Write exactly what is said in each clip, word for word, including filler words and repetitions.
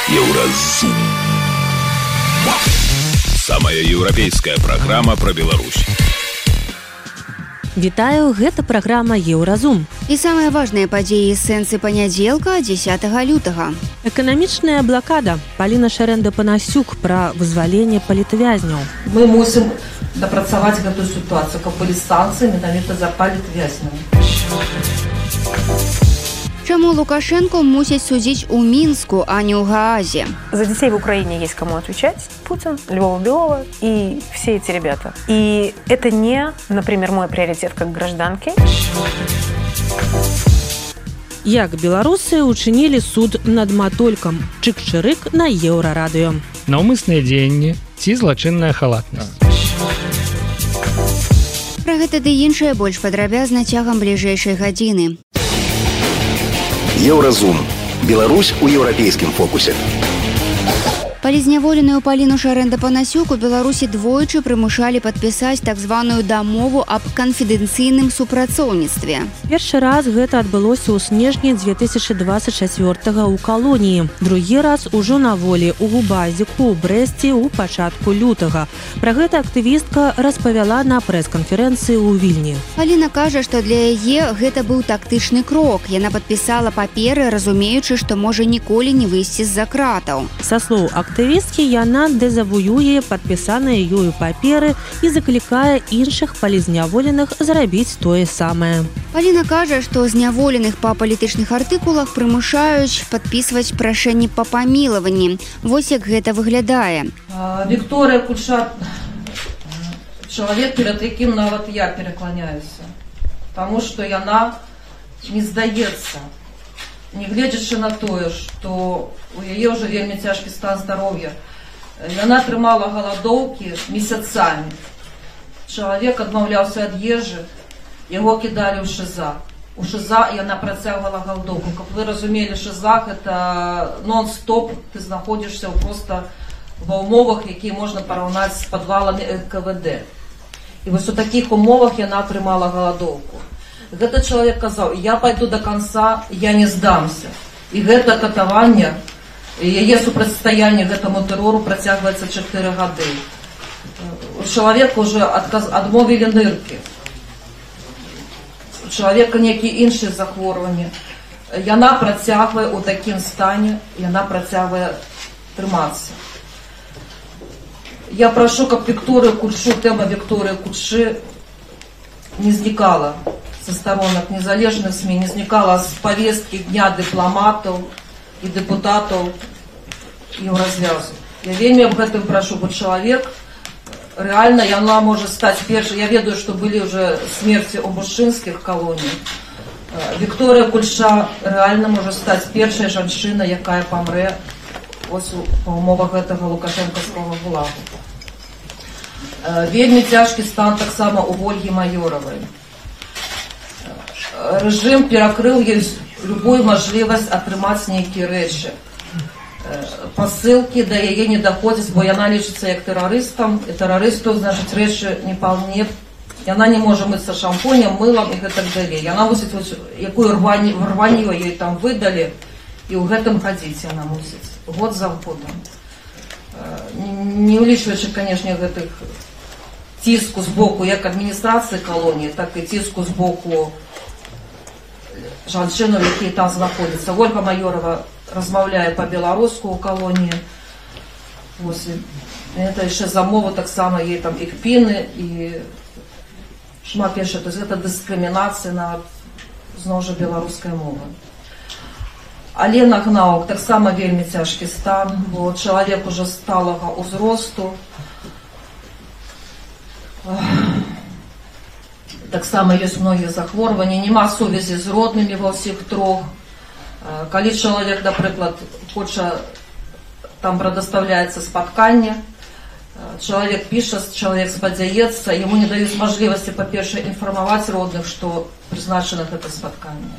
Еўразум. Самая еўрапейская праграма пра Беларусь. Вітаю, гэта праграма Еўразум. І самыя важныя падзеі з сэнсы панядзелка дзесятага лютага. Эканамічная блакада. Паліна Шарэнда-Панасюк пра вызваленне палітвязняў. Мы мусім дапрацаваць гэтую сітуацыю, каб былі санкцыі менавіта за палітвязняў. Чаму Лукашенко мусить судить у Минску, а не у Гаазе? За детей в Украине есть кому отвечать. Путин, Львова Белова и все эти ребята. И это не, например, мой приоритет как гражданки. Як беларусы учинили суд над Матолькам. Чык-чырык на Еўрарадыё. Наўмысныя дзеянні ці злачынная халатнасць. Пра гэта ды іншае больш падрабязна цягам бліжэйшай гадзіны. Еўразум. Беларусь у еўрапейскім фокусе. Палізняволеную Паліну Шарэнда-Панасюк у Беларусі двойчы прымушалі падпісаць так званую дамову аб канфідэнцыйным супрацоўніцтве. Першы раз гэта адбылося ў снежні дзве тысячы дваццаць чацвёртага ў калоніі. Другі раз ужо на волі ў Губазіку, ў Брэсце ў пачатку лютага. Пра гэта актывістка распавяла на прэс-канферэнцыі ў Вільні. Паліна кажа, што для яе гэта быў тактычны крок. Яна падпісала паперы, разумеючы, што можа ніколі не выйсці з-за кратаў. Са слоў актывісткі яна дэзавуюе падпісаныя ёю паперы і заклікае іншых палізняволеных зрабіць тое самае. Паліна кажа, што зняволеных па палітычных артыкулах прымушаюць падпісваць прашэнні па памілаванні. Вось як гэта выглядае. Вікторыя Кульша, чалавек, перад якім нават я перакланяюся, таму што яна не здаецца. Нягледзячы на тое, што у яе ўжо вельмі цяжкі стан здароўя, яна трымала галадоўкі месяцамі. Чалавек адмаўляўся ад ежы, яго кідалі ў ШИЗА. У ШИЗА яна працягвала галадоўку. Каб вы разумелі, ШИЗА гэта нон-стоп, ты знаходзішся проста ва ўмовах, якія можна параўнаць з падваламі эн ка вэ дэ. І вось у такіх умовах яна трымала галадоўку. Гэта чалавек казаў, я пайду до конца, я не здамся. І гэта катаванне, яе супрацьстаянне гэтаму тэрору працягваецца чатыры гады. У чалавека ўжо адмовілі ныркі. У чалавека нейкія іншыя захворванні. Яна працягвае ў такім стане, яна працягвае трымацца. Я прашу, каб Вікторыя Кульшу, тэма Вікторыі Кульшы не знікала со сторонок незалежных СМИ, не знікала з повесткі дня дыпламатаў і дэпутатаў Еўразвязу. Я вельмі аб гэтым прашу, бо чалавек рэальна яна можа стаць першай. Я ведаю, што былі ўжо смерці ў мужчынскіх колоніях. Вікторыя Кульша рэальна можа стаць першай жанчынай, якая памрэ ось па умовах гэтага лукашэнкаўскага гулагу. Вельмі цяжкі стан таксама у Ольгі Маёравай. Рэжым перакрыў ёй любую мажлівасць атрымаць нейкія рэчы. Пасылкі да яе не даходзяць, бо яна лічыцца як тэрарыстам, і тэрарысту, значыць, рэчы не паўне. Яна не можа мыцца шампунем, мылам і гэтак далей. Яна мусіць, якую рванію ёй там выдалі, і ў гэтым хадзіць яна мусіць. Год за годам. Не ўлічваючы, канешне, гэтых ціску з боку як адміністрацыі калоніі, так і ціску з боку жанчынаў, якія там знаходзяцца. Ольга Маёрова размаўляе па-беларуску ў калоніі. Это яшчэ замова таксама ей там і кпіны, і шмат яшчэ. То есть гэта дыскрымінацыя на зноў жа беларускай мовы. Алена Гнаук таксама вельмі цяжкі стан, бо чалавек ужо сталага ўзросту. Таксама ёсць многія захворванні, няма сувязі з роднымі ва ўсіх трох. Калі чалавек, напрыклад, хоча, там прадастаўляецца спатканне, чалавек піша, чалавек спадзяецца, яму не даюць мажлівасці, па-першае, інфармаваць родных, што прызначана гэта спатканне.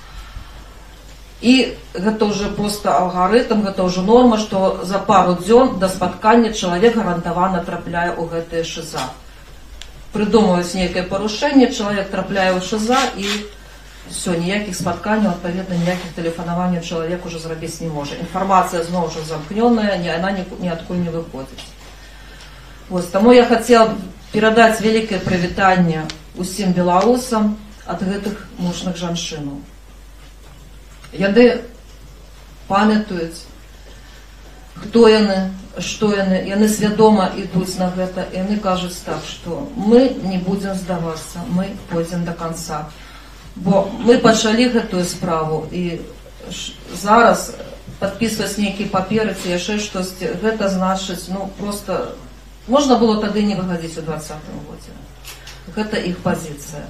І гэта ўжо проста алгарытм, гэта ўжо норма, што за пару дзён да спаткання чалавек гарантавана трапляе ў гэтае ШИЗА. Прыдумаюць нейкае парушэнне, чалавек трапляе ў ШИЗА і все, ніякіх спатканняў, адпаведна, ніякіх тэлефанаванняў чалавек уже зрабіць не можа. Інфармацыя зноў жа замкнёная, яна ніадкуль не выходзіць. Вось, таму я хацела перадаць вялікае прывітанне усім беларусам ад гэтых мужных жанчынаў. Яны памятаюць, хто яны, што яны, яны свядома ідуць на гэта, і яны кажуць так, што мы не будзем здавацца, мы пойдзем до конца. Бо мы пачалі гэтую справу, і зараз падпісваць нейкія паперы ці яшчэ штосьці, гэта значыць, ну, просто можна было тады не выхадзіць у двадцатым годзе. Гэта іх пазіцыя.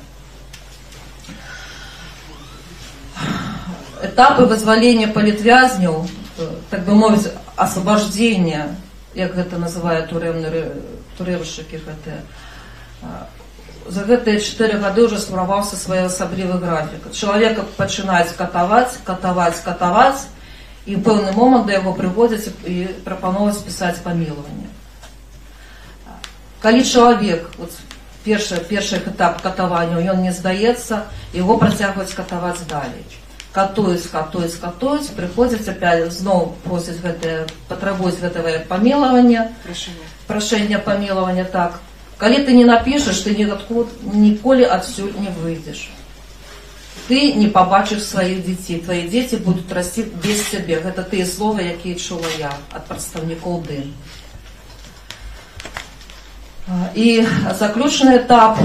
Этапы вызвалення палітвязняў, так бы мовіць, асвабаждзення, як гэта называе турэмшчыкі гэтыя, за гэтыя чатыры гады ўжо сфармаваўся своеасаблівы графік. Чалавека пачынаюць катаваць, катаваць, катаваць, і ў пэўны момант да яго прыводзяць і прапановваюць пісаць памілаванне. Калі чалавек, вот, першы, першы этап катавання, ён не здаецца, яго працягваюць катаваць далей. Катуюць, катуюць, катуюць, прыходзяць апять зноў просяць гэтае, патрабуюць гэтае памілаванне, прашэнне памілавання, так. Калі ты не напішаш, ты ніколі адсюль не выйдзеш. Ты не пабачыш сваіх дзяцей, твае дзеці будуць расці без цябе. Гэта тыя словы, якія чула я ад прадстаўнікоў ДЫН. І заключны этап,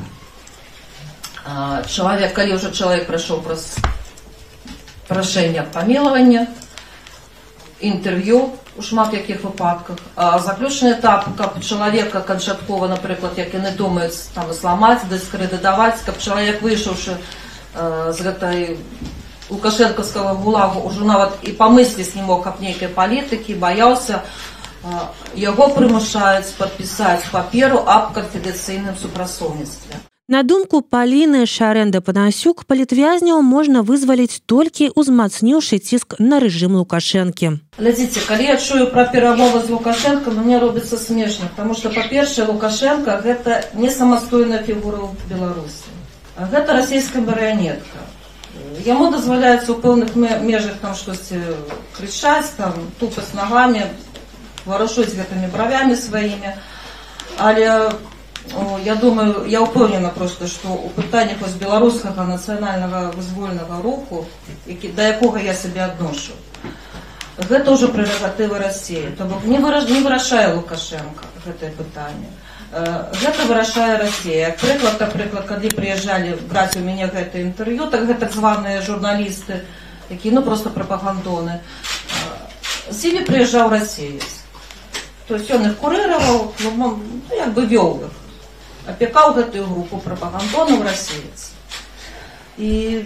чалавек, калі ўжо чалавек прайшоў праз прашэнне памілавання, інтэрв'ю у шмат якіх выпадках. А заключны этап, каб чалавека канчаткова, напрыклад, як яны думаюць, там, зламаць, дыскрэдытаваць, каб чалавек, выйшаўшы э, з гэтай лукашэнкаўскага гулагу, ужо нават і памысліць не мог аб нейкай палітыкі, баяўся, э, яго прымушаюць падпісаць паперу аб канфідэнцыйным супрацоўніцтве. На думку Паліны Шарэнда-Панасюк, палітвязняў можна вызваліць толькі узмацніўшы ціск на рэжым Лукашэнкі. Глядзіце, калі я чую пра перамовы з Лукашэнкам, мне робіцца смешна, таму што, па-першае, Лукашэнка гэта не самастойная фігура ў Беларусі. Гэта расійская марыянетка. Яму дазваляецца ў пэўных межах там штосьці крычаць, там тупаць нагамі, варушыць гэтымі бравямі сваімі, але я думаю, я ўпэўнена проста, што ў пытаннях вось беларускага нацыянальнага вызвольнага руху, які, да якога я сябе адношу, гэта ўжо прэрагатыва Расіі. То бок не вырашае Лукашэнка гэтае пытанне. Гэта вырашае Расія. Як прыклад, напрыклад, калі прыязджалі браць у мяне гэта інтэрв'ю, так гэта так званыя журналісты, якія, ну, проста прапагандоны. З імі прыязджаў расіец. То есть ён іх курыраваў, ну, як бы вёў іх. Апекаў гэтую групу прапагандонаў расіец. І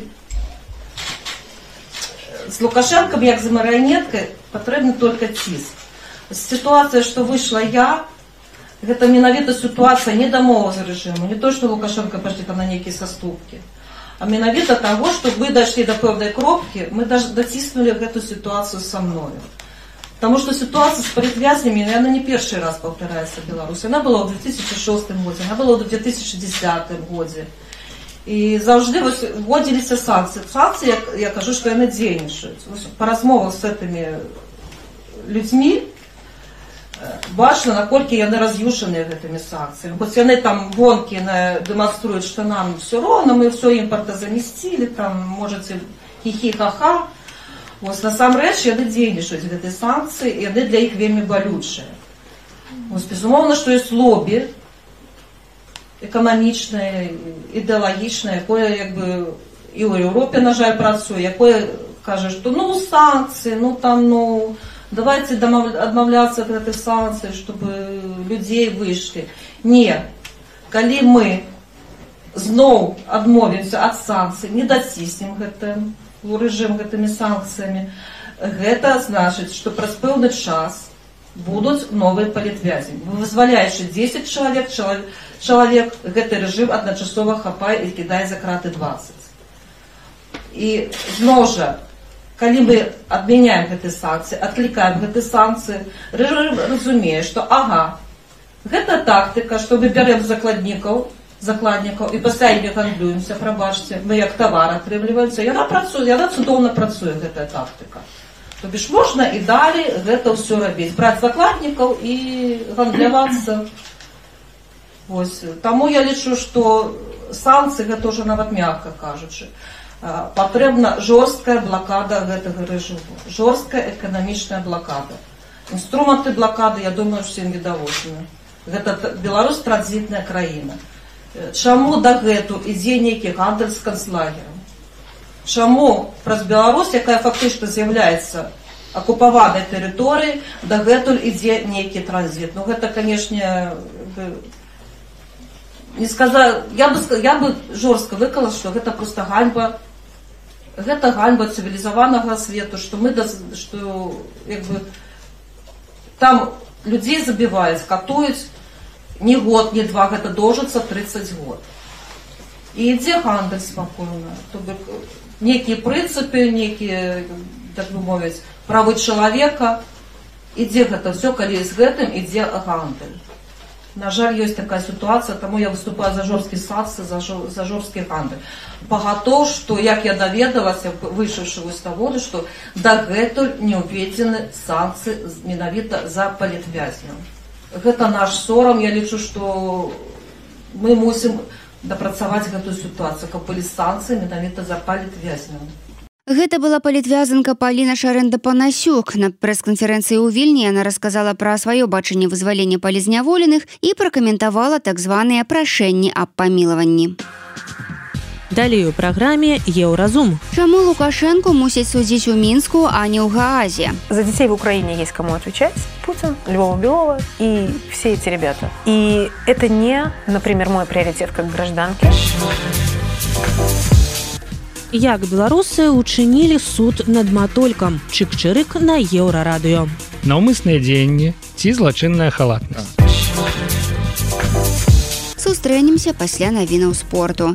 з Лукашэнкам, як з марыянеткай, патрэбны толькі ціск. Сітуацыя, што выйшла я, гэта менавіта сітуацыя не дамовы з рэжыму, не то, што Лукашэнка пайшлі там на нейкія саступкі, а менавіта таго, што мы дайшлі да пэўнай кропкі, мы даціснулі гэту сітуацыю са мною. Потому что ситуация с палітвязнямі, она не перший раз повторяется в Беларуси. Она была в две тысячи шестом году, она была в две тысячи десятом году. И завжди вводились санкции. Санкции, я, я кажу, что они дзейнічаюць. По размовах с этими людьми бачна, наколькі яны раз'юшаныя гэтымі санкцыямі. Хоць яны там гонкі дэманструюць, што нам все роўна, мы все імпартазамясцілі, там можете хі-хі-ха-ха. Вось насамрэч яны дзейнічаюць гэтыя санкцыі, і яны для іх вельмі балючыя. Вось, безумоўна, што ёсць лобі эканамічнае, ідэалагічнае, якое як бы і ў Еўропе, на жаль, працуе, якое кажа, што ну санкцыі, ну там, ну давайте адмаўляцца ад гэтых санкцый, чтобы людзей выйшлі. Не, калі мы зноў адмовімся ад санкцый, не даціснем гэтым рэжым гэтымі санкцыямі, гэта значыць, што праз пэўны час будуць новыя палітвязні. Вызваляючы дзесяць чалавек, чалавек гэты рэжым адначасова хапае і кідае за краты дваццаць. І зноў жа, калі мы адмяняем гэтыя санкцыі, адклікаем гэтыя санкцыі, рэжым разумее, што ага, гэта тактыка, што мы бярем закладнікаў закладнікаў і пасля імі гандлюемся, прабачце, мы як тавар атрымліваемся, яна працуе, яна цудоўна працуе, гэтая тактыка. То бишь можна і далі гэта ўсё рабіць, браць закладнікаў і гандлявацца. Вось. Таму я лічу, што санкцыі, гэта ўжо нават мякка кажучы, патрэбна жорсткая блакада гэтага рэжыму, жорсткая эканамічная блакада. Інструменты блакады, я думаю, всім відавочны. Гэта Беларусь транзітная краіна. Чаму дагэтуль ідзе нейкі гандаль з канцлагерам? Чаму праз Беларусь, якая фактычна з'яўляецца акупаванай тэрыторыяй, дагэтуль ідзе нейкі транзіт? Ну гэта, канешне, не сказала, я бы, я бы жорстка выкала, што гэта проста ганьба. Гэта ганьба цывілізаванага свету, што мы, што, як бы, там людзей забіваюць, катуюць не год, не два, гэта доўжыцца тридцать год. І ідзе гандаль спакойна. То бок нейкія прынцыпы, нейкія, так бы мовіць, правы чалавека, ідзе гэта ўсё, калі з гэтым ідзе гандаль. На жаль, ёсць такая сітуацыя, таму я выступаю за жорсткі санкцыі, за, за жорсткі гандаль. Пагатоў, што, як я даведалася, выйшаўшы вось на волю, што дагэтуль не ўведзены санкцыі менавіта за палітвязняў. Гэта наш сорам, я лічу, што мы мусім дапрацаваць гэтую сітуацыю, каб былі санкцыі менавіта за палітвязняў. Гэта была палітвязанка Паліна Шарэнда-Панасюк. На прэс-канферэнцыі ў Вільні яна расказала пра сваё бачанне вызвалення палізняволеных і пракаментавала так званыя прашэнні аб памілаванні. Далей у праграме «Еўразум». Чаму Лукашенко мусіць судзіць у Мінску, а не ў Гаазе? За детей в Украине есть кому отвечать. Путин, Львова Белова и все эти ребята. И это не, например, мой приоритет как гражданки. Як беларусы учынілі суд над Матолькам? Чык-чырык на Еўрарадыё. Наўмысныя дзеянні ці злачынная халатнасць. Сустрэнемся пасля навінаў спорту.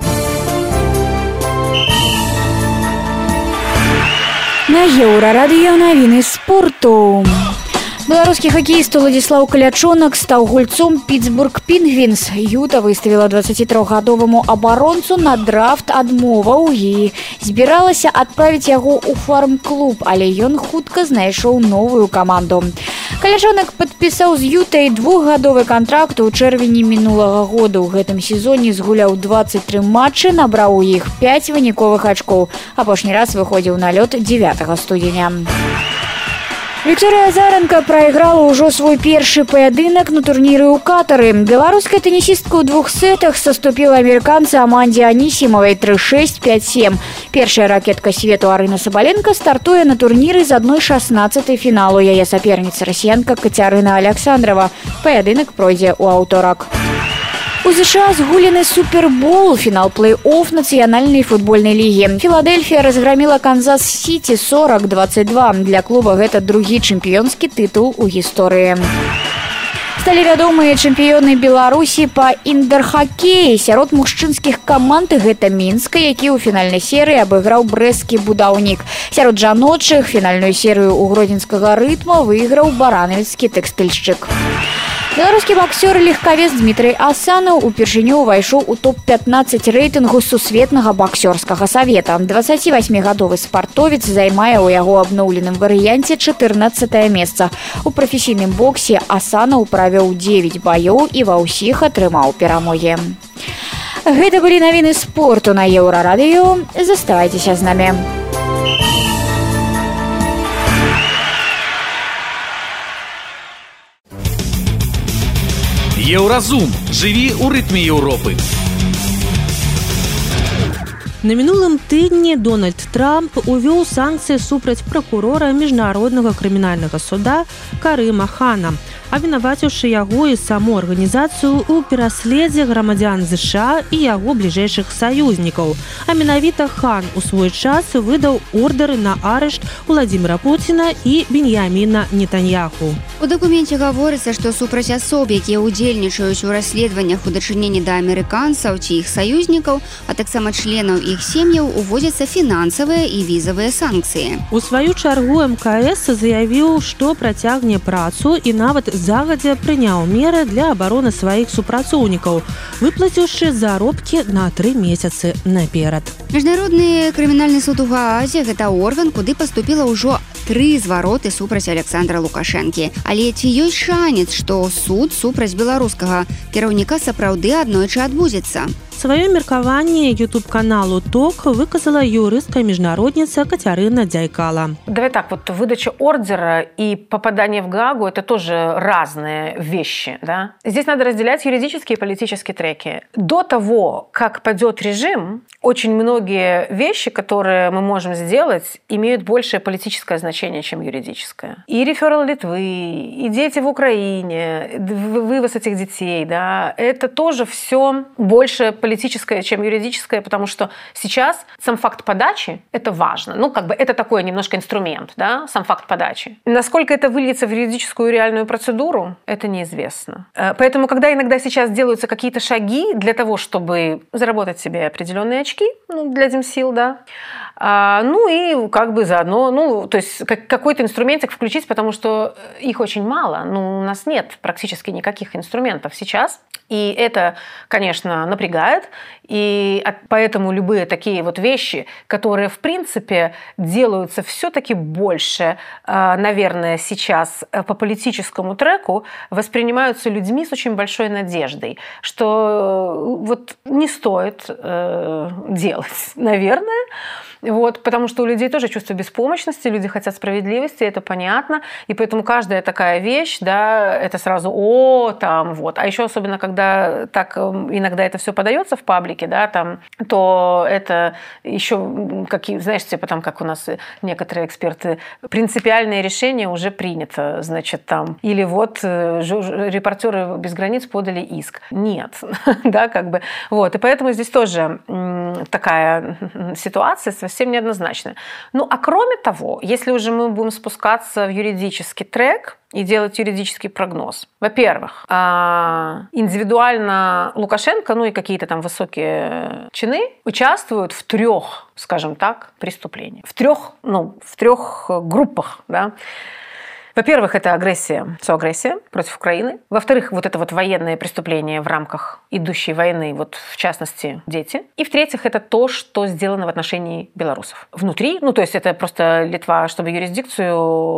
На Еўрарадыё навіны спорту. Беларускі хакеіст Уладзіслаў Калячонак стаў гульцом Пітсбург Пінгвінс. Юта выставіла дваццацітрохгадоваму абаронцу на драфт адмоваў і збіралася адправіць яго ў фарм-клуб, але ён хутка знайшоў новую каманду. Калячонак падпісаў з Ютай двухгадовы кантракт у чэрвені мінулага года. У гэтым сезоне згуляў дваццаць тры матчы, набраў у іх пяць выніковых ачкоў. Апошні раз выходзіў на лёд дзевятага студзеня. Вікторія Азаранка прайграла ўжо свой першы паядынак на турніры ў Катары. Беларуская тэнісістка ў двух сетах саступіла амерыканцы Аманде Анісімавай тры шэсць пяць сем. Першая ракетка свету Арына Сабаленка стартуе на турніры з адной шаснаццатай фіналу. Яе саперніца расіянка Кацярына Аляксандрава. Паядынак пройдзе ў аўторак. У США згулены супербол, фінал плэй-офф нацыянальнай футбольнай лігі. Філадельфія разграміла Канзас-Сіці сорок двадцать два. Для клуба гэта другі чэмпіёнскі тытул у гісторыі. Сталі вядомыя чэмпіёны Беларусі па індэр-хакеі. Сярод мужчынскіх каманд гэта Мінска, які ў фінальнай серыі абыграў брэсцкі будаўнік. Сярод жаночых фінальную серыю ў гродзенскага рытма выйграў баранавіцкі тэкстыльшчык. Беларускі боксёр і легкавес Дмітрый Асанаў упершыню ўвайшоў у топ пятнаццаць рэйтынгу сусветнага боксёрскага савета. дваццацівасьмігадовы спартовец займае ў яго абноўленым варыянце чатырнаццатае месца. У прафесійным боксе Асанаў правёў дзевяць баёў і ва ўсіх атрымаў перамогі. Гэта былі навіны спорту на Еўрарадыё. Заставайцеся з намі. Еўразум. Жыві ў рытме Еўропы. На мінулым тыдні Дональд Трамп увёў санкцыі супраць пракурора міжнароднага крымінальнага суда Карыма Хана, абвінаваціўшы яго і саму арганізацыю ў пераследзе грамадзян ЗША і яго бліжэйшых саюзнікаў. А менавіта Хан у свой час выдаў ордары на арышт Владзіміра Пуціна і Беньяміна Нетаньяху. У дакуменце гаворыцца, што супраць асоб, якія ўдзельнічаюць у расследаваннях у дачыненні да амерыканцаў ці іх саюзнікаў, а таксама членаў іх сем'яў уводзяцца фінансавыя і візавыя санкцыі. У сваю чаргу эм ка эс заявіў, што працягне працу і нават загадзя прыняў меры для абароны сваіх супрацоўнікаў, выплаціўшы заробкі на тры месяцы наперад. Міжнародны крымінальны суд у Гаазе – гэта орган, куды паступіла ўжо тры звароты супраць Александра Лукашэнкі. Але ці ёсць шанец, што суд супраць беларускага кіраўніка сапраўды аднойчы адбудзецца? Свое меркаванне ютуб-каналу ТОК выказала юрыстка международница Катерина Дяйкала. Давай так, вот выдача ордера и попадание в Гаагу – это тоже разные вещи. Да? Здесь надо разделять юридические и политические треки. До того, как падет режим, очень многие вещи, которые мы можем сделать, имеют большее политическое значение, чем юридическое. И реферал Литвы, и дети в Украине, вывоз этих детей, да, это тоже все больше политическое, чем юридическое, потому что сейчас сам факт подачи – это важно. Ну, как бы это такой немножко инструмент, да, сам факт подачи. Насколько это выльется в юридическую реальную процедуру, это неизвестно. Поэтому, когда иногда сейчас делаются какие-то шаги для того, чтобы заработать себе определенные очки, ну, для Демсил, да, а, ну и как бы заодно, ну, то есть как, какой-то инструментик включить, потому что их очень мало, ну, у нас нет практически никаких инструментов сейчас, и это, конечно, напрягает, и поэтому любые такие вот вещи, которые, в принципе, делаются все-таки больше, наверное, сейчас по политическому треку, воспринимаются людьми с очень большой надеждой, что вот не стоит делать, наверное, вот, потому что у людей тоже чувство беспомощности, люди хотят справедливости, это понятно, и поэтому каждая такая вещь, да, это сразу «о», там, вот. А еще особенно, когда так иногда это все подается в паблике, да, там, то это еще, какие, знаешь, типа там, как у нас некоторые эксперты, принципиальное решение уже принято, значит, там, или вот репортеры без границ подали иск. Нет, да, как бы, вот, и поэтому здесь тоже такая ситуация совсем неоднозначная. Ну, а кроме того, если уже мы будем спускаться в юридический трек и делать юридический прогноз. Во-первых, индивидуально Лукашенко, ну и какие-то там высокие чины участвуют в трех, скажем так, преступлениях. В трех, ну, в трех группах, да. Во-первых, это агрессия, соагрессия против Украины. Во-вторых, вот это вот военные преступления в рамках идущей войны, вот в частности, дети. И в-третьих, это то, что сделано в отношении белорусов. Внутри, ну то есть это просто Литва, чтобы юрисдикцию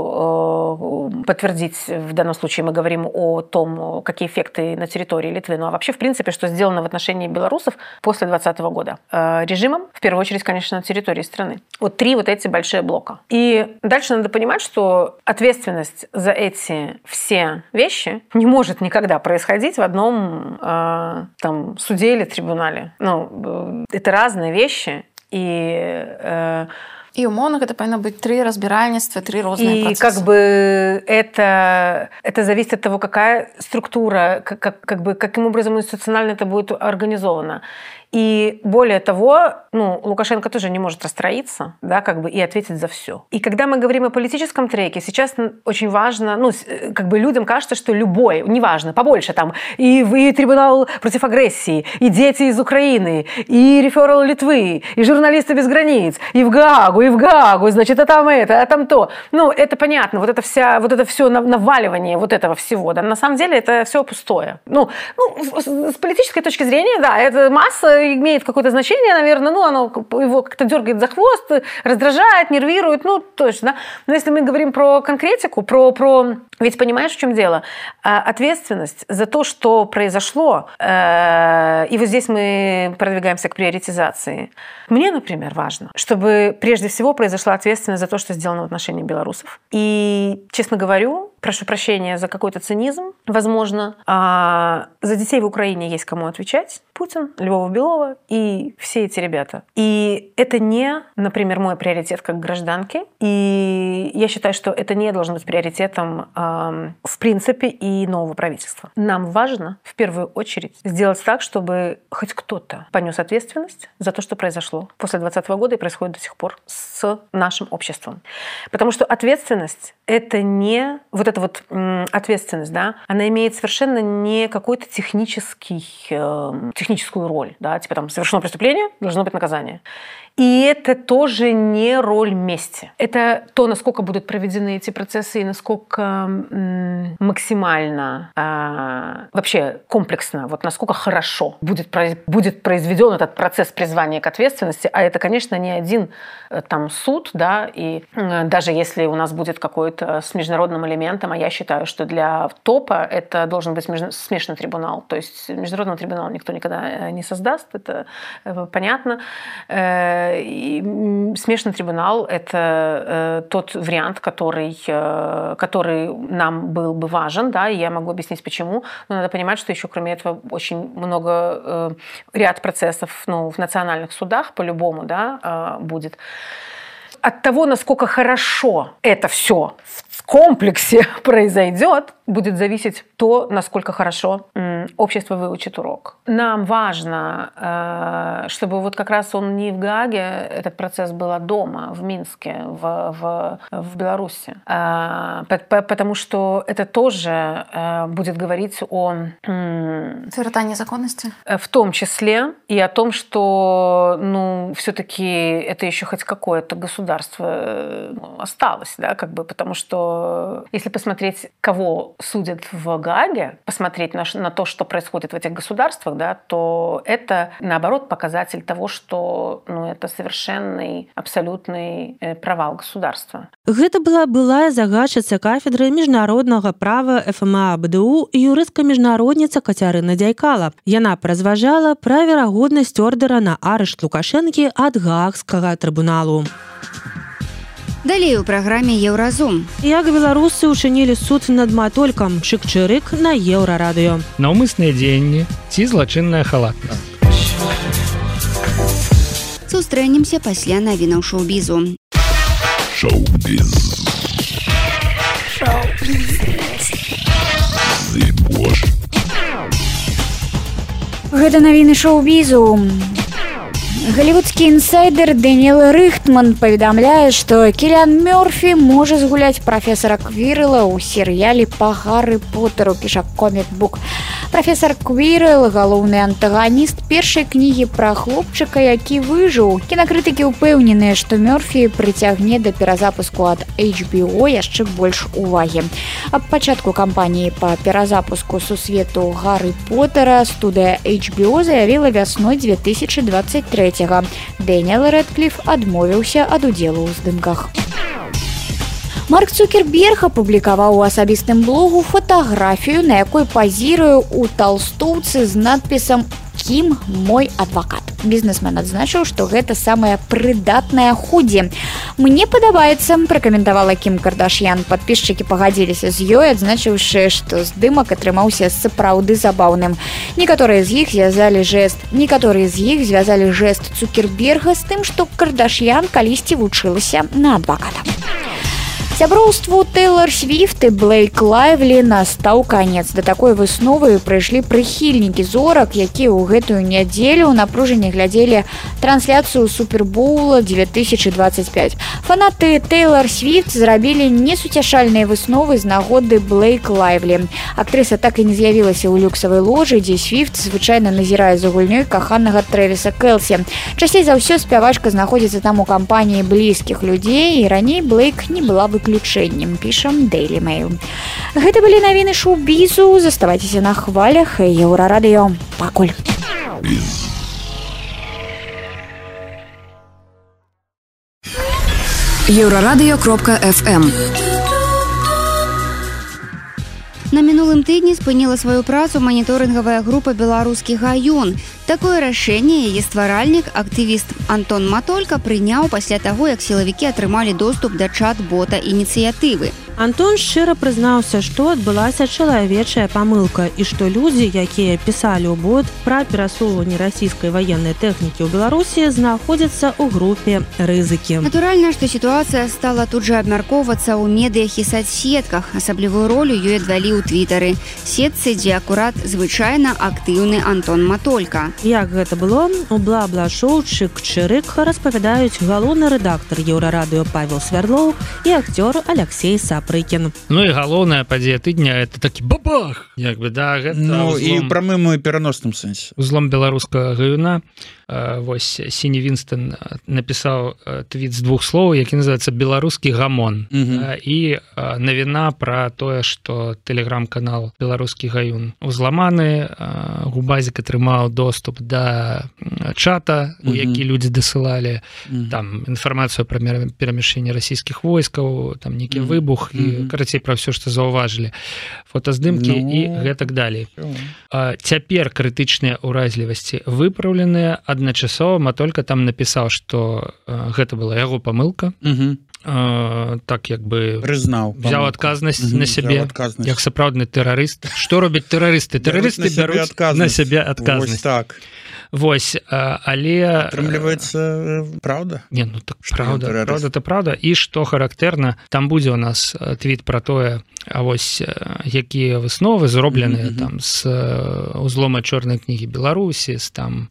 э, подтвердить, в данном случае мы говорим о том, какие эффекты на территории Литвы, ну а вообще, в принципе, что сделано в отношении белорусов после двадцатого года. Э, режимом, в первую очередь, конечно, на территории страны. Вот три вот эти большие блока. И дальше надо понимать, что ответственность за эти все вещи не может никогда происходить в одном э, там, суде или трибунале. Ну, это разные вещи. И, э, и умовно это повинно быть три разбиральництва, три разные и процесса. И как бы это, это зависит от того, какая структура, как, как, как бы, каким образом институционально это будет организовано. И более того, ну, Лукашенко тоже не может расстроиться, да, как бы, и ответить за все. И когда мы говорим о политическом треке, сейчас очень важно, ну, как бы людям кажется, что любой, неважно, побольше там, и, и трибунал против агрессии, и дети из Украины, и реферал Литвы, и журналисты без границ, и в Гаагу, и в Гаагу, значит, а там это, а там то. Ну, это понятно, вот это, вся, вот это все наваливание вот этого всего, да, на самом деле это все пустое. Ну, ну, с политической точки зрения, да, это масса имеет какое-то значение, наверное, ну, оно его как-то дергает за хвост, раздражает, нервирует, ну, точно. Да? Но если мы говорим про конкретику, про, про... Ведь понимаешь, в чем дело? Ответственность за то, что произошло, и вот здесь мы продвигаемся к приоритизации. Мне, например, важно, чтобы прежде всего произошла ответственность за то, что сделано в отношении белорусов. И, честно говорю, прошу прощения за какой-то цинизм, возможно, за детей в Украине есть кому отвечать. Путин, Львова Белова и все эти ребята. И это не, например, мой приоритет как гражданки. И я считаю, что это не должно быть приоритетом в принципе, и нового правительства. Нам важно, в первую очередь, сделать так, чтобы хоть кто-то понес ответственность за то, что произошло после двадцатого года и происходит до сих пор с нашим обществом. Потому что ответственность — это не... Вот эта вот ответственность, да, она имеет совершенно не какой-то технический, э, техническую роль. Да, типа там совершено преступление, должно быть наказание. И это тоже не роль мести. Это то, насколько будут проведены эти процессы и насколько м, максимально, э, вообще комплексно, вот насколько хорошо будет, будет произведен этот процесс призвания к ответственности. А это, конечно, не один э, там суд, да, и э, даже если у нас будет какой-то с международным элементом, а я считаю, что для ТОПа это должен быть между... смешанный трибунал. То есть международного трибунала никто никогда не создаст, это э, понятно. Э, И смешанный трибунал – это э, тот вариант, который, э, который нам был бы важен, да, и я могу объяснить, почему. Но надо понимать, что еще кроме этого очень много, э, ряд процессов ну, в национальных судах по-любому да, э, будет. От того, насколько хорошо это все в комплексе произойдет, будет зависеть то, насколько хорошо общество выучит урок. Нам важно, чтобы вот как раз он не в Гааге, этот процесс был, а дома, в Минске, в, в, в Беларуси. Потому что это тоже будет говорить о... Тверждании законности? В том числе и о том, что ну, все-таки это еще хоть какое-то государство ну, осталось, да, как бы, потому что если посмотреть, кого судят в Гааге, посмотреть на, на то, что происходит в этих государствах, да, то это, наоборот, показатель того, что ну, это совершенный, абсолютный провал государства. Гэта была былая загадчыца кафедры міжнароднага права эф эм а бэ дэ у юрыстка-міжнародніца Кацярына Дзяйкала. Яна празважала пра верагоднасць ордэра на арышт Лукашэнкі ад Гаагскага трыбуналу. Далей у праграме Еўразум. Як беларусы учынілі суд над Матолькам, чык-чырык на Еўрарадыё. Наўмысныя дзеянні ці злачынная халатнасць. Сустрэнемся пасля навінаў шоу-бізу. Шоу-біз. Гэта навіны шоу-бізу. Голливудский инсайдер Дэниел Рихтман паведамляе, што Кіліан Мёрфі можа згуляць прафесара Квірла ў серыяле па Гарры Поттеру, піша комік-бук. Прафесар Квірл – галоўны антаганіст першай кнігі пра хлопчыка, які выжыў. Кінакрытыкі ўпэўненыя, што Мёрфі прыцягне да перазапуску ад эйч би о яшчэ больш увагі. Аб пачатку кампаніі па перазапуску сусвету Гарры Поттера студыя эйч би о заявіла вясной две тысячи двадцать третьего. Дэниел Рэдкліф адмовіўся ад удзелу ў здымках. Марк Цукерберг апублікаваў у асабістым блогу фатаграфію, на якой пазіруе ў талстоўцы з надпісам «Кім мой адвакат». Бізнесмен адзначыў, што гэта самая прыдатная худзі. «Мне падабаецца», пракаментавала Кім Кардашьян. Падпісчыкі пагадзіліся з ёй, адзначыўшы, што здымак атрымаўся сапраўды забаўным. Некаторыя з іх звязалі жэст. Некаторыя з іх звязалі жэст Цукерберга з тым, што Кардашьян калісьці вучылася на адваката. Сяброўству Тэйлор Свіфт і Блейк Лайвлі настаў канец. Да такой высновы прыйшлі прыхільнікі зорак, якія ў гэтую нядзелю ў напружанні глядзелі трансляцыю супербоула две тысячи двадцать пять. Фанаты Тэйлор Свіфт зрабілі несуцяшальныя высновы з нагоды Блейк Лайвлі. Актрыса так і не з'явілася ў люксавай ложы, дзе Свіфт звычайна назірае за гульнёй каханага Трэвіса Кэлсі. Часцей за ўсё спявачка знаходзіцца там у кампаніі блізкіх людзей, і раней Блейк не была бы выключэннем, пішам Daily Mail. Гэта былі навіны шоу-бізу. Заставайцеся на хвалях Еўрарадыё. Пакуль. еўрарадыё кропка эф эм. На мінулым тыдні спыніла сваю працу маніторынгавая група «Беларускі гаён». Такое рашэнне яе стваральнік, актывіст Антон Матолька, прыняў пасля таго, як сілавікі атрымалі доступ да чат-бота ініцыятывы. Антон шчыра прызнаўся, што адбылася чалавечая памылка і што людзі, якія пісалі ў бот пра перасоўванне расійскай ваеннай тэхнікі ў Беларусі, знаходзяцца ў групе рызыкі. Натуральна, што сітуацыя стала тут жа абмяркоўвацца ў медыях і соцсетках. Асаблівую ролю ёй адвялі ў твітары. Сетцы, дзе акурат звычайна актыўны Антон Матолька. Як гэта было? У бла-бла-шоу «Чык-чырык» распавядаюць галоўны рэдактар Еўрарадыё Павел Свярдлоў і акцёр Алексей Сапрыкін. Ну і галоўная падзея тыдня — это такі бабах! Як бы, да, гэта ну, узлом... і прамым і пераносным сэнсе. Узлом беларускага гаюна. Вось Сіні Вінстон напісаў твіт з двух слоў, які называецца «Беларускі гамон». Uh-huh. І навіна пра тое, што тэлеграм-канал «Беларускі гаюн» узламаны, Губазік атрымаў доступ да чата, у які uh-huh. людзі дасылалі uh-huh. там інфармацыю пра перамяшчэнне расійскіх войскаў, там нейкі uh-huh. выбух і, uh-huh. карацей, пра ўсё, што заўважылі, фотаздымкі no. і гэтак далей. Uh-huh. Цяпер крытычныя ўразлівасці выпраўленыя, адначасова Матолька там напісаў, што э, гэта была яго памылка. Угу. Э, так як бы прызнаў, взяў адказнасць угу, на сябе, як сапраўдны тэрарыст. Што робяць тэрарысты? Тэрарысты бяруць на сябе адказнасць. Вось так. Вось, але... Атрымліваецца праўда? Не, ну так праўда, праўда, это праўда. І што характэрна, там будзе у нас твіт пра тое, а вось якія высновы зробленыя mm-hmm. там з узлома чорнай кнігі Беларусі, з там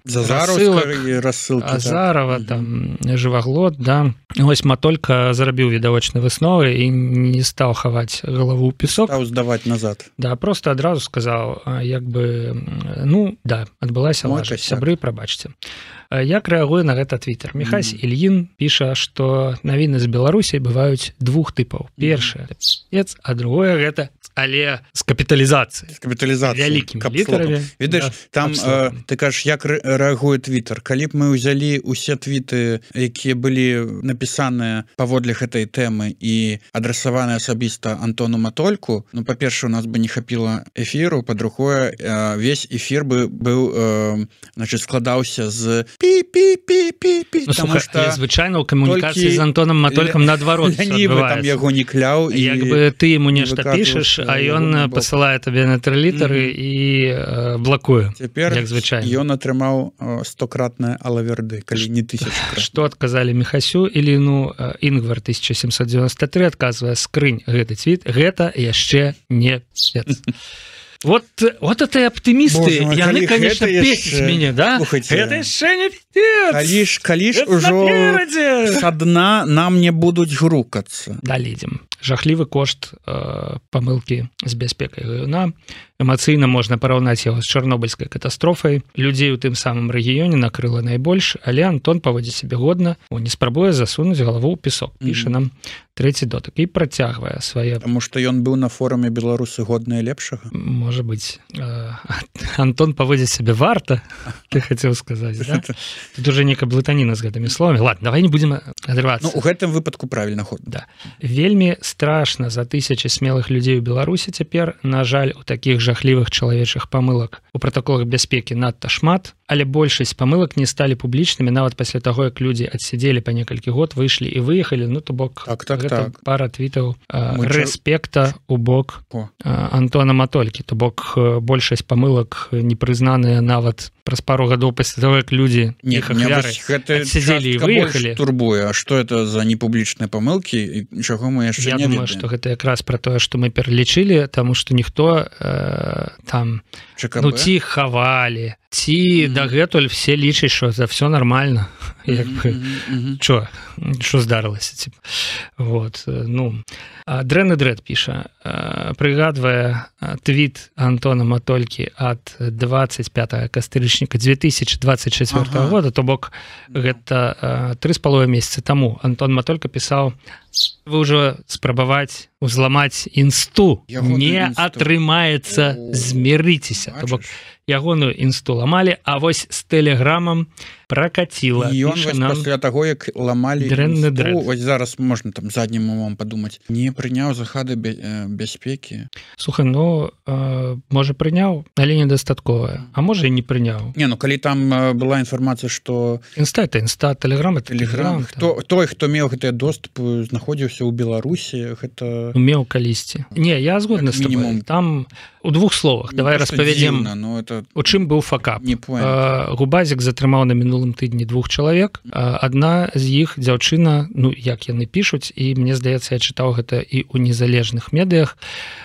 рассылкі Азарова, так. там Жываглот, да. Вось Матолька зарабіў відавочныя высновы і не стаў хаваць галаву ў песок. Стаў здаваць назад. Да, просто адразу сказаў, як бы, ну, да, адбылася лажа. Сябры, прабачце. Як рэагуе на гэта твітер? Міхась mm. Ільін піша, што навіны з Беларусі бываюць двух тыпаў. Першае mm. а другое гэта але з капіталізацыяй. З капіталізацыяй. Вялікімі літарамі. Відиш, да, там э, ты кажаш, як рэагуе твітер. Калі б мы ўзялі ўсе твіты, якія былі напісаныя паводле гэтай тэмы і адрасаваны асабіста Антону Матольку, ну, па-першае, у нас бы не хапіла эфіру, па-другое, э, весь эфір бы быў э, значит, складаўся з пі-пі-пі-пі-пі. Ну, слухай, што звычайна ў камунікацыі з Антонам Матолькам наадварот адбываецца. Там яго не кляў. І як бы ты яму нешта пішаш, а ён пасылае табе на тры літары mm-hmm. і э, блакуе. Цяпер ён атрымаў стократнае алаверды, калі не тысячу. Што адказалі Міхасю Іліну? Інгвар тысяча сямсот девяносто три адказвае: скрынь гэты твіт, гэта яшчэ не свет. Вот, вот это оптимисты, Боже, яны, конечно, песяць мяне, да? Слухайте, это яшчэ не пец! Калі ж, калі ж ужо са дна нам не будуць грукацца. Далейдзем. Жахлівы кошт э, памылкі з бяспекай гаюна. Эмацыйна можна параўнаць яго з чарнобыльскай катастрофай. Людзей у тым самым рэгіёне накрыла найбольш, але Антон паводзіць сябе годна, не спрабуе засунуць галаву ў песок. Піша mm-hmm. нам трэці дотык і працягвае свае... Таму што ён быў на форуме «Беларусы годныя лепшага»? Можа быць. Э, Антон паводзіць сябе варта, ты хацеў сказаць, да? Тут уже нейкая блытаніна з гэтымі словамі. Ладно, давай не будзем адрывацца. Ну, у гэтым выпадку правільна ход. Да. Вельмі страшна за тысячи смелых людзей у Беларусі цяпер. На жаль, у такіх жахлівых чалавечых памылак у пратаколах бяспекі надта шмат, але большасць памылак не сталі публічнымі нават пасля таго, як людзі адсядзелі па некалькі год, выйшлі і выехалі. Ну, то бок, так, так, гэта так. пара твітаў э, рэспекта у бок э, Антона Матолькі. То бок, большасць памылак не прызнаныя нават праз пару гадоў пасля таго, як людзі іх ахвяры адсядзелі і выехалі. Турбуе, а што это за непублічныя памылкі і чаго мы яшчэ не ведаем? Я думаю, што гэта якраз пра тое, што мы пералічылі, таму што ніхто э, там ЧКБ? Ну, ці хавалі, ці mm-hmm. дагэтуль все лічаць, што за все нормально. Як бы, що? Що здарылася? Типа. Вот, ну. Дрэн і Дрэд піша, прыгадвае твіт Антона Матолькі ад двадцать пятого кастрычніка две тысячи двадцать четвёртого ага. года, то бок гэта тры з паловай месяца таму Антон Матолька пісаў: вы ўжо спрабаваць узламаць інсту, не інсту. Атрымаецца, змірыцеся. То бок ягоную інсту ламалі, а вось з тэлеграмам прокатила. Ён пасля таго як ламалі дрэнны зараз можна там заднім умом падумаць, не прыняў захады бяспекі. Слухай, ну э, можа прыняў, але недастатковая, а можа і не прыняў. Не, ну калі там была інфармацыя, што інста это інста, тэлеграм это тэлеграм, хто той, хто меў гэтыя доступы, знаходзіўся ў Беларусі, гэта меў калісьці. Не, я згодны з тобой. Там у двух словах давай распавядзем, у чым быў факап. Губазік затрымаў на мінулым тыдні двух чалавек. Адна з іх дзяўчына, ну як яны пішуць, і мне здаецца, я чытаў гэта і ў незалежных медыях,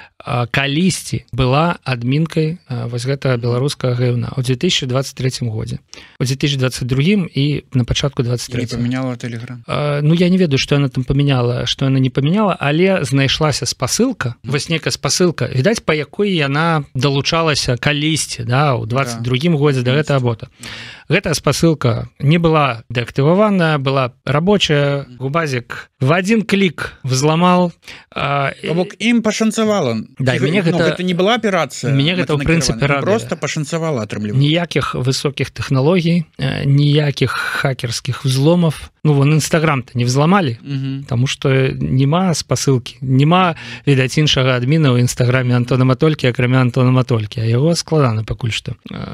калісьці была адмінкай вось гэтага беларускага гэўна ў две тысячи двадцать третьем годзе, у две тысячи двадцать другим і на пачатку двадцать третьего. Не памяняла тэлеграм. Ну я не ведаю, што яна там памяняла, што яна не памяняла, але знайшлася спасылка, вось некая спасылка, відаць, па якой яна далучалася калісьці, да, у двадцать другим годзе да гэтага бота. Гэтая спасылка не была дэактываваная, была рабочая. Губазік в один клік взламал. Бок ім пашанцавала. Да, і мяне гэта, ну, гэта не была аперацыя. Мяне гэта ў прынцыпе радуе. Просто пашанцавала атрымліваць. Ніякіх высокіх тэхналогій, ніякіх хакерскіх взломов. Ну, вон Инстаграм-то не взломали, угу. Потому что нема спасылки, нема, відаць, іншага адміна ў Інстаграме Антона Матолькі, акрамя Антона Матолькі, а яго складана пакуль што,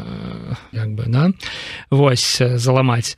як бы, да, вось, заламаць.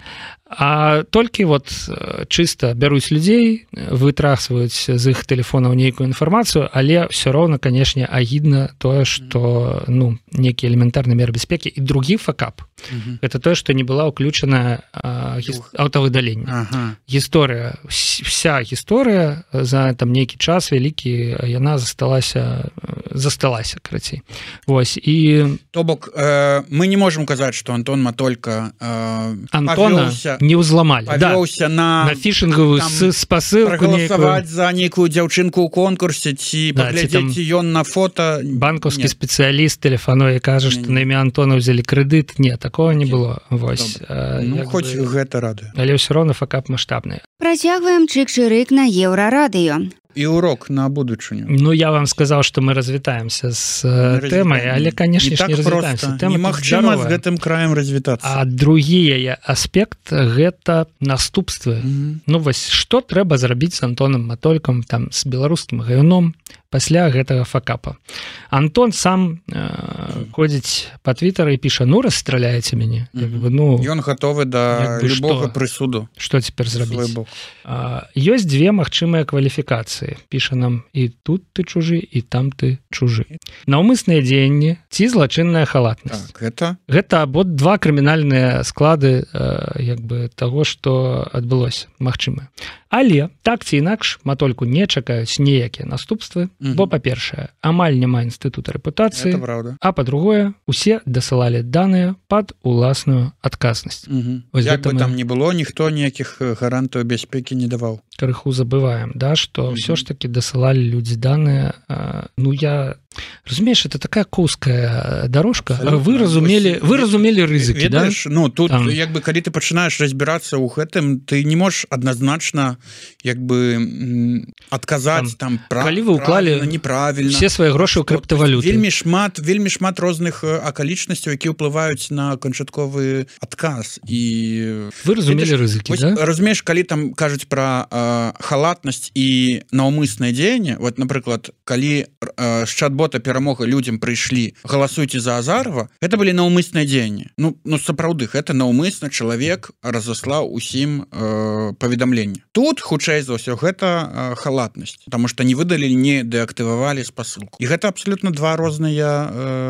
А толькі вот чыста бяруць людзей, вытрасваюць з іх тэлефонаў нейкую інфармацыю, але ўсё роўна, канешне, агідна тое, што, ну, нейкія элементарныя меры бяспекі. І другі факап, mm-hmm. это тое, што не была ўключана гіс... аўтавыдаленне. Ага. Гісторыя, вся гісторыя за там нейкі час вялікі, яна засталася, засталася, крацей. Вось, і... То бок, э, мы не можам казаць, што Антон Матолька э, Антона павёўся... не ўзламалі, павёўся да, на, на фішынгавую спасылку, прагаласаваць за нейкую дзяўчынку ў конкурсе, ці да, паглядзець ён на фото. Банкаўскі спецыяліст тэлефануе і кажа, што на імя Антона ўзялі крэдыт. Не, такого не было. Вось. А, ну, хоць бы... гэта радуе. Але ўсё роўна факап маштабны. Працягваем чык-чырык на Еўрарадыё. І урок на будучыню. Ну, я вам сказаў, што мы развітаемся з тэмай, але, канешне, так не развітаемся. Немагчыма з гэтым краем развітацца. А другі яе аспект – гэта наступствы. Mm-hmm. Ну, вось, што трэба зрабіць з Антонам Матолькам, там, з беларускім гаюном пасля гэтага факапа? Антон сам э, ходзіць па твітары і піша, ну, расстраляеце мяне. Mm-hmm. Як бы, ну, ён гатовы да любога прысуду. Што цяпер зрабіць? А, ёсць две магчымыя кваліфікацыі. Піша нам, і тут ты чужы, і там ты чужы. Наўмысныя дзеянні ці злачынная халатнасць. Так, гэта? Гэта або два крымінальныя склады э, як бы таго, што адбылося, магчыма. Але так ці інакш Матольку не чакаюць ніякія наступствы, угу. Бо, па-першае, амаль няма інстытута рэпутацыі, а па-другое, усе дасылалі даныя пад уласную адказнасць. Угу. Як бы мы... там не было, ніхто ніякіх гарантаў бяспекі не даваў. Крыху забываем, да, што угу. Ўсё ж такі дасылалі людзі даныя. А, ну, я... Разумееш, это такая коўская дорожка. Абсолютно. Вы разумелі, вы разумелі рызыкі, да? Ну, тут, там... як бы, калі ты пачынаеш разбірацца ў гэтым, ты не можаш адназначна, як бы, адказаць там, там прав... калі вы ўклалі неправільна. Все свае грошы ў крыптавалюты. Вельмі шмат, вельмі шмат розных акалічнасцяў, якія ўплываюць на канчатковы адказ. І... Вы разумелі рызыкі, да? Разумееш, калі там кажуць пра э, халатнасць і наўмыснае дзеянне, вот, напрыклад, калі э, з чат-бота перамога людзям прыйшлі, галасуйце за Азарова, это былі наўмысныя дзеянні. Ну, ну сапраўды, гэта наўмысна чалавек разаслаў усім э, паведамленне. Тут, хутчэй за ўсё, гэта э, халатнасць, потому что не выдалі, не дэактывавалі спасылку. І гэта абсолютно два розныя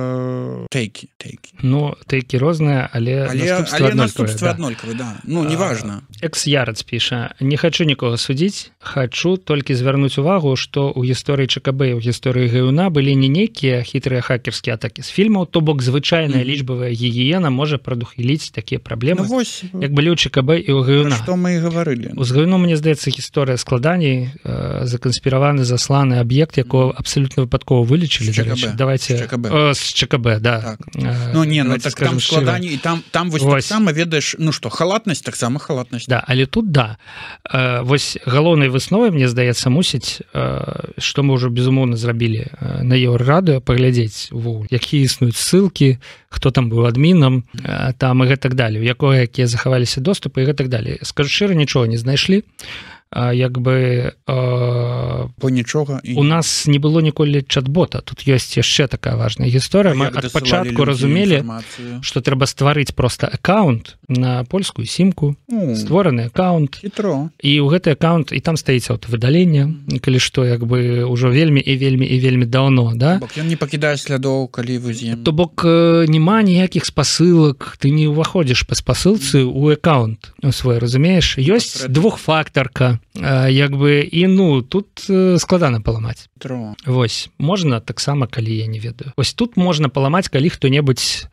э, тейкі. тейкі. Ну, тейкі розныя, але, але наступствы але аднолькавыя. Наступствы аднолькавыя, да. Ну, неважна. Экс-Ярац піша, не хачу нікога судзіць, хачу толькі звярнуць увагу, што ў гісторыі ЧКБ і ў гісторыі ГУНа былі не нейкія хітрыя хакерскія атакі з фільмаў, то бок звычайная mm-hmm. лічбавая гігіена можа прадухіліць такія праблемы, ну, вось, як былі ў ЧКБ і ў ГУНа. Што мы і гаварылі. У ГУНу, мне здаецца, гісторыя складаней, э, заканспіраваны, засланы аб'ект, якого абсалютна выпадкова вылічылі. Давайте... З ЧКБ. О, з ЧКБ, да. Так. Э, ну, не, ну, так там складаней, і там, там вось, вось. Так само ведаеш, ну што, халатнасць, так само халатнасць. Да, але тут, да. Э, вось галоўнай высновай, мне здаецца, мусіць, э, што мы ўжо, безумоўна, зрабілі э, на радыё паглядзець увогуле, якія існуюць ссылкі, хто там быў адмінам, там і гэтак далее, у якога якія захаваліся доступы і гэтак далее. Скажу шчыра, нічога не знайшлі. Як бы э, по нічога і... у нас не было ніколі чат-бота. Тут ёсць яшчэ такая важная гісторыя. Мы ад пачатку разумелі, што трэба стварыць проста аккаунт на польскую сімку, mm. створаны аккаунт. Хітро. І ў гэты аккаунт і там стаіць аўтавыдаленне, калі што як бы ўжо вельмі і вельмі і вельмі даўно, да? Бок ён не пакідае слядоў, калі вы з'ем. То бок няма ніякіх спасылак, ты не ўваходзіш па спасылцы ў аккаунт свой, разумееш? Ёсць двухфактарка. Як бы і ну тут складана паламаць. Вось можна таксама, калі я не ведаю. Вось тут можна паламаць, калі хто-небудзь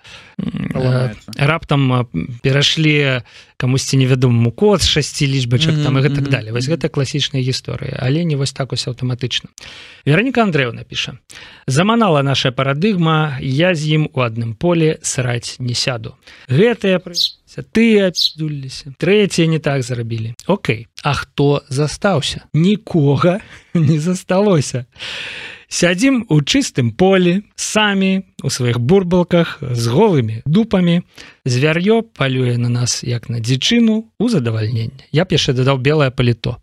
раптам перайшлі камусьці невядомаму код з шасці лічбачак там і гэтак далее. Вось гэта класічная гісторыя, але не вось так вось аўтаматычна. Вераніка Андрэўна піша: заманала наша парадыгма, я з ім у адным полі сраць не сяду. Гэтыя тыя пздуліліся, трэція не так зарабілі. Окей, а хто застаўся? Нікога не засталося. Сядзім у чыстым полі, самі, у сваіх бурбалках, з голымі дупамі. Звяр'ё палюе на нас, як на дзічыну, у задавальненне. Я б яшчэ дадаў белае паліто.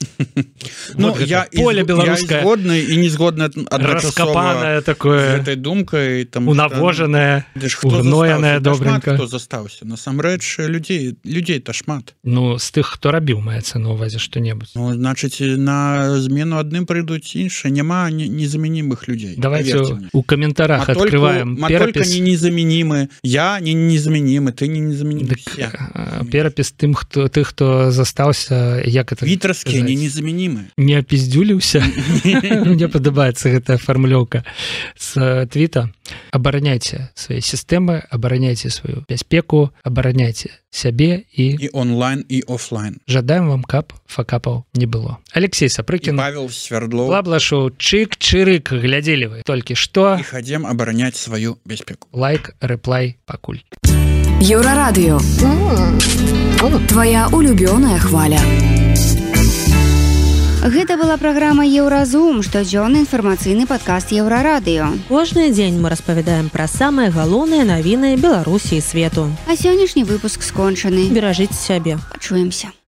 Ну, я згодны і не згодны раскапанае такое, з гэтай думкай, унавожанае, угноянае добренька. Хто застаўся? Насамрэч, людзей, людзей-то шмат. Ну, з тых, хто рабіў, маецца на ўвазе што-небудзь. Ну, значыць, на змену адным прыйдуць іншыя, няма незаменімых людзей. Давайте у каментарах открываем перапіс. Не незаменімы, я не незаменімы, ты не незаменімы. Перапіс тым, хто тых, хто застаўся, як это вітарскія не незаменімы. Не апіздзюліўся. Мне падабаецца гэтая фармулёўка з твіта. Абараняйце свае сістэмы, абараняйце сваю бяспеку, абараняйце сябе і і онлайн і офлайн. Жадаем вам, каб факапаў не было. Алексей Сапрыкін, Павел Свердлов, Бла-бла-шоу, чык-чырык, глядзелі вы толькі што. І хадзем абараняць сваю бяспеку. Лайк, рэплай, пакуль. Еўрарадыё. Твая улюбёная хваля. Гэта была праграма Еўразум, штодзённы інфармацыйны падкаст Еўрарадыё. Кожны дзень мы распавядаем пра самыя галоўныя навіны Беларусі і свету. А сённяшні выпуск скончаны. Беражыце сябе. Пачуемся.